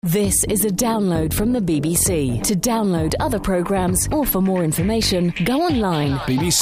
This is a download from the BBC. To download other programmes or for more information, go online.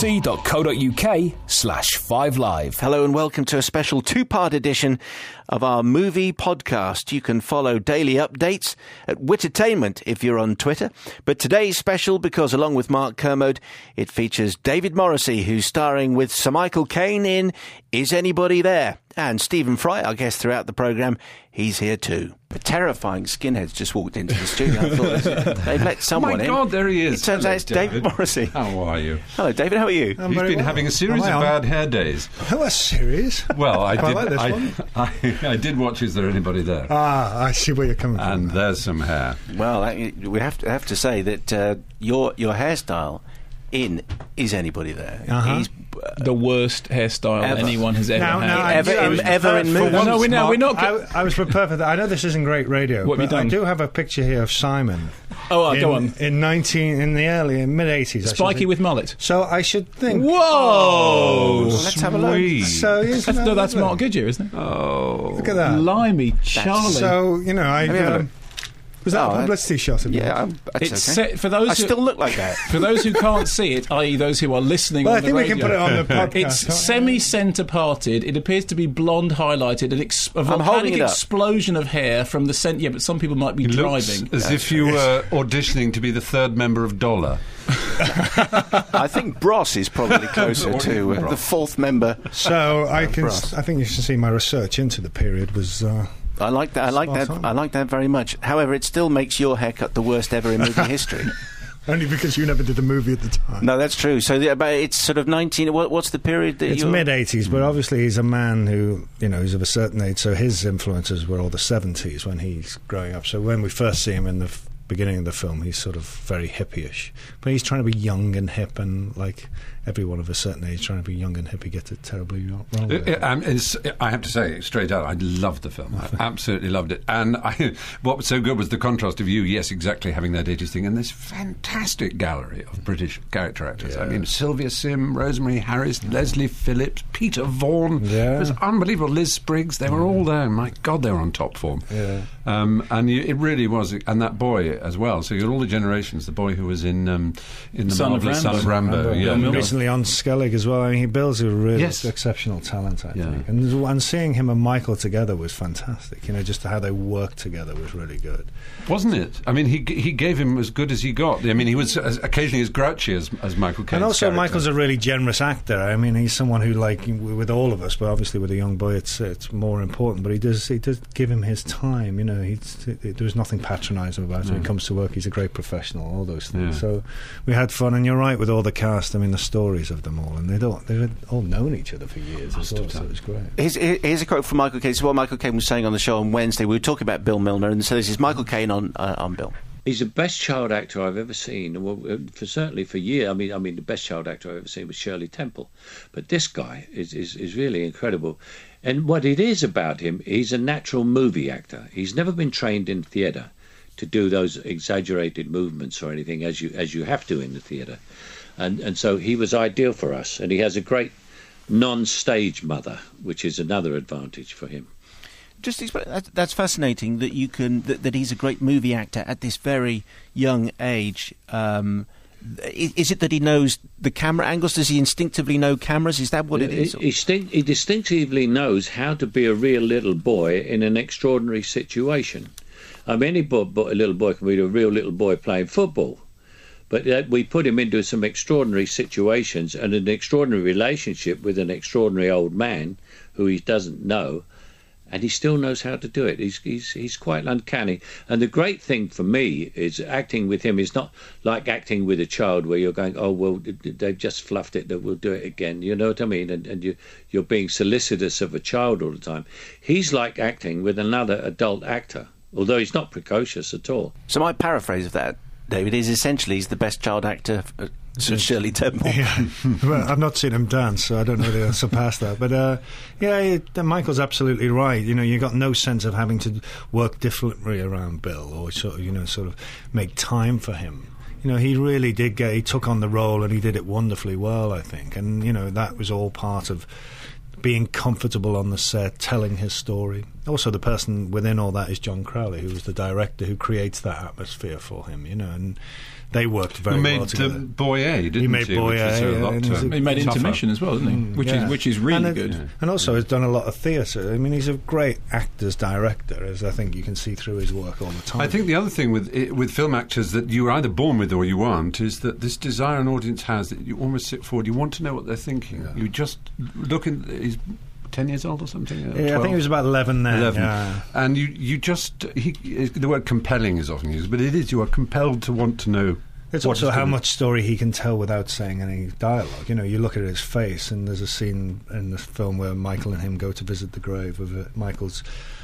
bbc.co.uk/5live. Hello and welcome to a special two-part edition of our movie podcast. You can follow daily updates at Wittertainment if you're on Twitter. But today's special because, along with Mark Kermode, it features David Morrissey, who's starring with Sir Michael Caine in Is Anybody There? And Stephen Fry, our guest throughout the programme, he's here too. A terrifying skinhead's just walked into the studio. I thought they've let someone in. Oh my God, there he is. It turns out it's David Morrissey. How are you? Hello, David, how are you? You've been having a series of bad hair days. Oh, a series? Well, I did. Like this one. I did watch Is There Anybody There? Ah, I see where you're coming from. And there's some hair. Well, we have to say that your hairstyle in Is Anybody There? He's the worst hairstyle ever. Anyone has ever had. Ever in movies. No, we're not. I was prepared for that. I know this isn't great radio, What have but you done? I do have a picture here of Simon. Oh, go on. In the mid-80s. Spiky with mullet. So I should think... Whoa! Let's have a look. So, That's Mark Goodyear, isn't it? Oh. Look at that. Blimey, Charlie. So, you know, Have you had a- was that a publicity shot? Yeah, It's that's okay. set for those. I who, still look like that. For those who can't see it, i.e., those who are listening Well, on I think the we radio, can put it on the podcast. It's can't we? semi-centre parted. It appears to be blonde highlighted. A holding volcanic it up. explosion of hair from the centre. Yeah, but some people might be It driving. looks as if you were auditioning to be the third member of Dollar. I think Bros is probably closer to the fourth member. So I Brass. think you should see my research into the period was... I like that. I like that. Spot on. I like that very much. However, it still makes your haircut the worst ever in movie history. only because you never did the movie at the time. No, that's true. So, but it's sort of 19. What's the period that It's you're... mid-80s, but obviously he's a man who, you know, he's of a certain age, so his influences were all the 70s when he's growing up. So when we first see him in the beginning of the film, he's sort of very hippie-ish. But he's trying to be young and hip, and like everyone of a certain age trying to be young and hip, he gets it terribly wrong with it. I have to say, straight out, I loved the film. I absolutely loved it. And what was so good was the contrast of you, yes, exactly, having that 80s thing, and this fantastic gallery of British character actors. I mean, Sylvia Sim, Rosemary Harris, Leslie Phillips, Peter Vaughan. Yeah. It was unbelievable. Liz Spriggs, they were all there. My God, they were on top form. Yeah. It really was. And that boy as well. So you had all the generations. The boy who was in the Son of marvellous Rambo. Son of Rambo. Yeah. Recently on Skellig as well. I mean, he builds a really Yes. exceptional talent, I Yeah. think. And seeing him and Michael together was fantastic. You know, just how they worked together was really good. Wasn't it? I mean, he gave him as good as he got. I mean, he was occasionally as grouchy as Michael Caine's And also, character. Michael's a really generous actor. I mean, he's someone who, like, with all of us, but obviously with a young boy, it's more important. But he does give him his time. You know, there's nothing patronising about him. When he comes to work, he's a great professional. All those things. Yeah. So we had fun, and you're right with all the cast. I mean, the stories of them all, and they'd all known each other for years as well. So it was great. Here's a quote from Michael Caine. This is what Michael Caine was saying on the show on Wednesday. We were talking about Bill Milner, and so this is Michael Caine on Bill. He's the best child actor I've ever seen. Well, certainly for years. I mean, the best child actor I've ever seen was Shirley Temple, but this guy is really incredible. And what it is about him, he's a natural movie actor. He's never been trained in theatre to do those exaggerated movements or anything as you have to in the theatre, and so he was ideal for us. And he has a great non-stage mother, which is another advantage for him. That's fascinating that you can that he's a great movie actor at this very young age. Is it that he knows the camera angles? Does he instinctively know cameras? Is that what it is? He distinctively knows how to be a real little boy in an extraordinary situation. I mean, any little boy can be a real little boy playing football. But we put him into some extraordinary situations and an extraordinary relationship with an extraordinary old man who he doesn't know, and he still knows how to do it. He's quite uncanny. And the great thing for me is acting with him is not like acting with a child where you're going, oh, well, they've just fluffed it, that we'll do it again. You know what I mean? And you're being solicitous of a child all the time. He's like acting with another adult actor, although he's not precocious at all. So my paraphrase of that, David, is essentially he's the best child actor since Shirley Temple. Yeah, well, I've not seen him dance, so I don't know if he'll surpass that. But Michael's absolutely right. You know, you got no sense of having to work differently around Bill, or sort of make time for him. You know, he really did he took on the role, and he did it wonderfully well, I think. And you know, that was all part of being comfortable on the set, telling his story. also the person within all that is John Crowley, who was the director who creates that atmosphere for him, and they worked very well together. He made Boy A, didn't he? He made Boy A. He made Intermission as well, didn't he? Which is really good. And also has done a lot of theatre. I mean, he's a great actor's director, as I think you can see through his work all the time. I think the other thing with film actors that you're either born with or you aren't is that this desire an audience has that you almost sit forward, you want to know what they're thinking. Yeah. You just look in... He's 10 years old or something? 12? I think he was about 11 then. 11. Yeah. And you just... the word compelling is often used, but it is. You are compelled to want to know. It's also how much story he can tell without saying any dialogue. You look at his face, and there's a scene in the film where Michael and him go to visit the grave of Michael's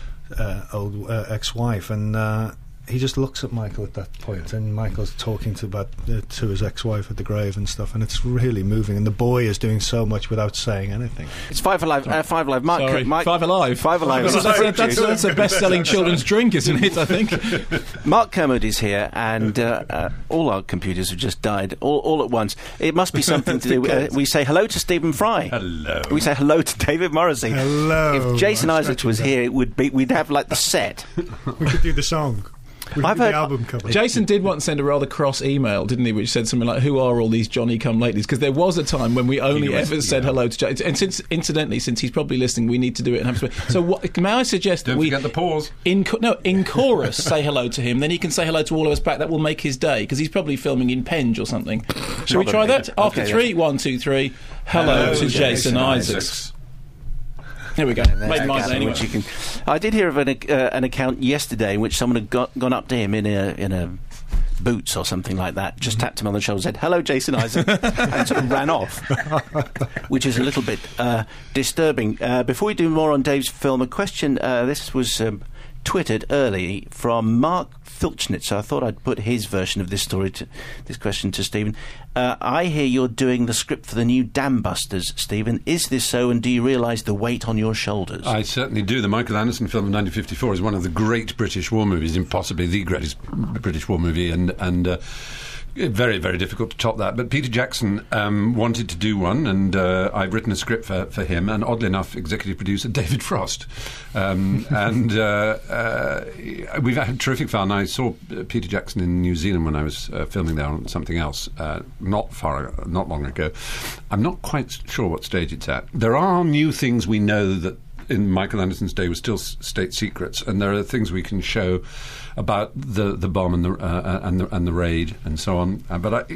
old ex-wife, and he just looks at Michael at that point, and Michael's talking to his ex-wife at the grave and stuff, and it's really moving. And the boy is doing so much without saying anything. It's Five Alive. Five Alive. Mike, Five Alive. Five Alive. That's a best-selling children's drink, isn't it? I think. Mark Kermode is here, and all our computers have just died all at once. It must be something to do. We say hello to Stephen Fry. Hello. We say hello to David Morrissey. Hello. If Jason Isaacs was here, we'd have like the set. We could do the song. I've heard the album cover. Jason did once send a rather cross email, didn't he, which said something like, "Who are all these Johnny-come-latelys?" Because there was a time when we only ever said hello to Jason. And since he's probably listening, we need to do it and have to. So may I suggest Don't that we forget the pause. in chorus say hello to him, then he can say hello to all of us back. That will make his day, because he's probably filming in Penge or something. Shall we try that? After Okay, three, 1, 2, 3. Hello to Jason Isaacs. There we go. Made mine anyway. I did hear of an account yesterday in which someone had gone up to him in a Boots or something like that, just tapped him on the shoulder, said, "Hello, Jason Isaac," and sort of ran off, which is a little bit disturbing. Before we do more on Dave's film, a question, this was twittered early from Mark Filchnitz, so I thought I'd put his version of this question to Stephen. I hear you're doing the script for the new Dam Busters, Stephen. Is this so, and do you realise the weight on your shoulders? I certainly do. The Michael Anderson film of 1954 is one of the great British war movies, and possibly the greatest British war movie, and very, very difficult to top that. But Peter Jackson wanted to do one, and I've written a script for him, and oddly enough, executive producer David Frost. We've had terrific fun. I saw Peter Jackson in New Zealand when I was filming there on something else not long ago. I'm not quite sure what stage it's at. There are new things we know that in Michael Anderson's day were still state secrets, and there are things we can show about the bomb and the raid and so on. But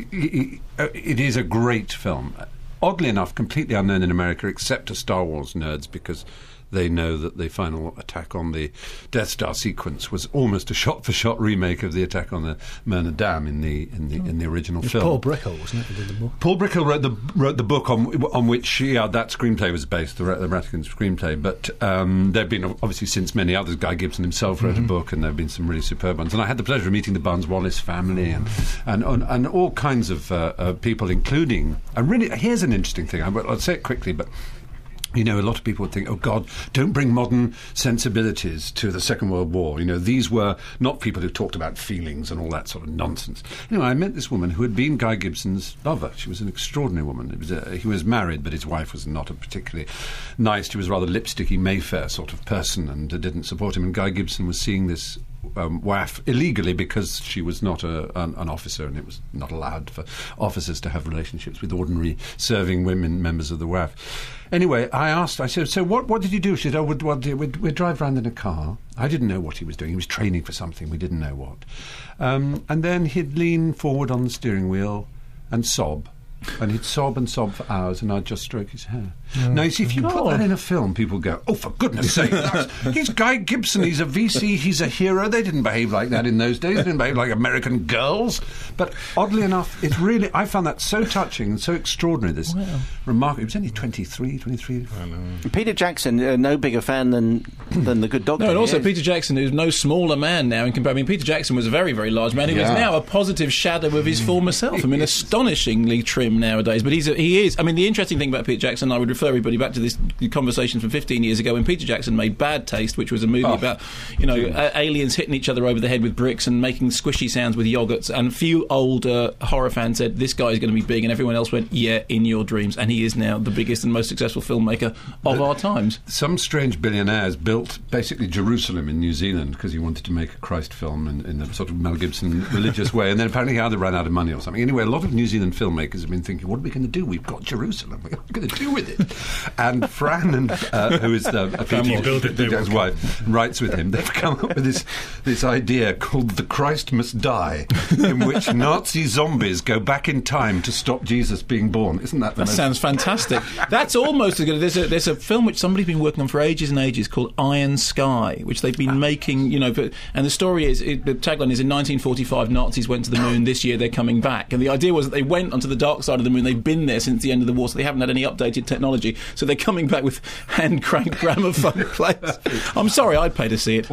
it is a great film. Oddly enough, completely unknown in America, except to Star Wars nerds, because they know that the final attack on the Death Star sequence was almost a shot-for-shot remake of the attack on the Myrna Dam in the original film. Paul Brickell, wasn't it, who did the book? Paul Brickell wrote the book on which that screenplay was based, the Rattigan screenplay. But there have been obviously since many others. Guy Gibson himself wrote a book, and there have been some really superb ones. And I had the pleasure of meeting the Barnes-Wallis family and all kinds of people, including. And really, here's an interesting thing. I'll say it quickly, but. A lot of people would think, oh, God, don't bring modern sensibilities to the Second World War. These were not people who talked about feelings and all that sort of nonsense. I met this woman who had been Guy Gibson's lover. She was an extraordinary woman. He was married, but his wife was not a particularly nice. She was a rather lipsticky Mayfair sort of person and didn't support him. And Guy Gibson was seeing this WAF illegally because she was not an officer, and it was not allowed for officers to have relationships with ordinary serving women members of the WAF. Anyway, I said, so what did you do? She said, we'd drive round in a car. I didn't know what he was doing. He was training for something. We didn't know what. And then he'd lean forward on the steering wheel and sob. And he'd sob and sob for hours, and I'd just stroke his hair. Now, you see, if you put that in a film, people go, oh, for goodness sake, he's Guy Gibson, he's a VC, he's a hero. They didn't behave like that in those days. They didn't behave like American girls. But oddly enough, I found that so touching and so extraordinary, this remarkable. He was only 23. I know. Peter Jackson, no bigger fan than The Good Doctor. No, and also Peter Jackson, who's no smaller man now in comparison. Peter Jackson was a very, very large man. He was now a positive shadow of his former self. Astonishingly trim him nowadays. But he is. I mean, the interesting thing about Peter Jackson, I would refer everybody back to this conversation from 15 years ago when Peter Jackson made Bad Taste, which was a movie about, aliens hitting each other over the head with bricks and making squishy sounds with yogurts. And a few old horror fans said, this guy is going to be big. And everyone else went, yeah, in your dreams. And he is now the biggest and most successful filmmaker of our times. Some strange billionaires built basically Jerusalem in New Zealand because he wanted to make a Christ film in the sort of Mel Gibson religious way. And then apparently he either ran out of money or something. Anyway, a lot of New Zealand filmmakers have been thinking, what are we going to do? We've got Jerusalem. What are we going to do with it? And Fran, who is Peter Jackson's wife, writes with him. They've come up with this idea called The Christ Must Die, in which Nazi zombies go back in time to stop Jesus being born. Isn't that the most... sounds fantastic. That's almost as good. There's a film which somebody's been working on for ages and ages called Iron Sky, which they've been making, and the story is, the tagline is, in 1945 Nazis went to the moon, this year they're coming back. And the idea was that they went onto the dark side of the moon, they've been there since the end of the war, so they haven't had any updated technology, so they're coming back with hand-cranked gramophone players. I'm sorry, I'd pay to see it.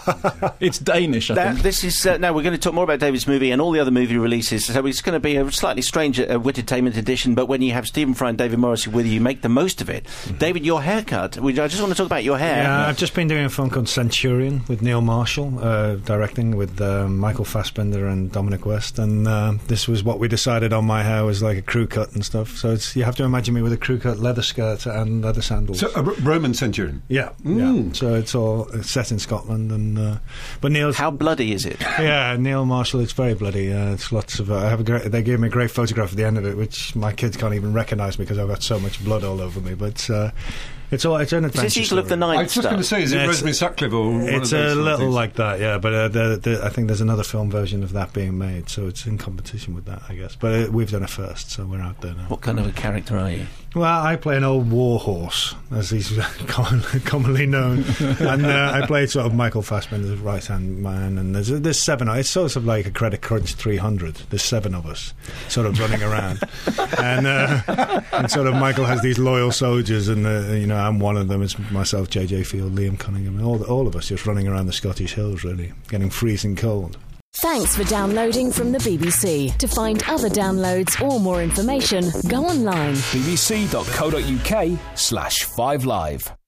It's Danish, I think. This is now we're going to talk more about David's movie and all the other movie releases, so it's going to be a slightly strange Wittertainment edition, but when you have Stephen Fry and David Morrissey with you make the most of it. David, your haircut, I just want to talk about your hair. Yeah, I've just been doing a film called Centurion with Neil Marshall, directing with Michael Fassbender and Dominic West, and this was what we decided on. My hair was like a crew cut and stuff, so you have to imagine me with a crew cut leather skirt and leather sandals. So a Roman Centurion? Yeah. So it's all set in Scotland, and but Neil's... How bloody is it? Yeah, Neil Marshall, it's very bloody. It's lots of... they gave me a great photograph at the end of it, which my kids can't even recognise me because I've got so much blood all over me, but... It's an adventure. Is this Eagle of the Night? I was just going to say, is it Rosemary Sutcliffe or one it's of those a little things? like that, yeah. But I think there's another film version of that being made, so it's in competition with that, I guess. But we've done it first, so we're out there now. What kind of a character are you? Well, I play an old war horse, as he's commonly known, and I played sort of Michael Fassbender's right-hand man. And there's seven. It's sort of like a Credit Crunch 300. There's seven of us, sort of running around, and sort of Michael has these loyal soldiers, and I'm one of them. It's myself, J.J. Field, Liam Cunningham, and all of us just running around the Scottish hills, really, getting freezing cold. Thanks for downloading from the BBC. To find other downloads or more information, go online. bbc.co.uk/5live